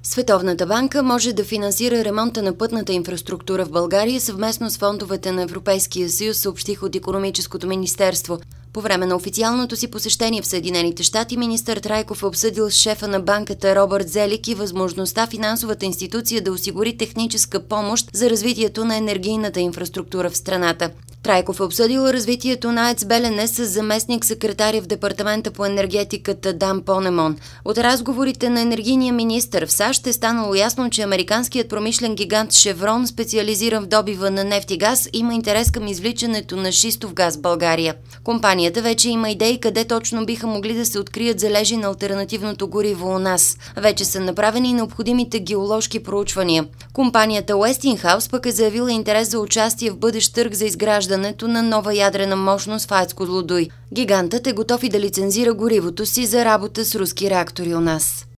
Световната банка може да финансира ремонта на пътната инфраструктура в България съвместно с фондовете на Европейския съюз, съобщиха от Икономическото министерство. По време на официалното си посещение в Съединените щати, министър Трайков е обсъдил с шефа на банката Робърт Зелик и възможността финансовата институция да осигури техническа помощ за развитието на енергийната инфраструктура в страната. Трайков е обсъдил развитието на АЕЦ Белене с заместник-секретаря в Департамента по енергетиката Дан Понемон. От разговорите на енергийния министър в САЩ е станало ясно, че американският промишлен гигант Шеврон, специализиран в добива на нефт и газ, има интерес към извличането на шистов газ в България. Компанията вече има идеи къде точно биха могли да се открият залежи на алтернативното гориво у нас. Вече са направени необходимите геоложки проучвания. Компанията Westinghouse пък е заявила интерес за участие в бъдещ търг за изграждането на нова ядрена мощност в АЕЦ Козлодуй. Гигантът е готов и да лицензира горивото си за работа с руски реактори у нас.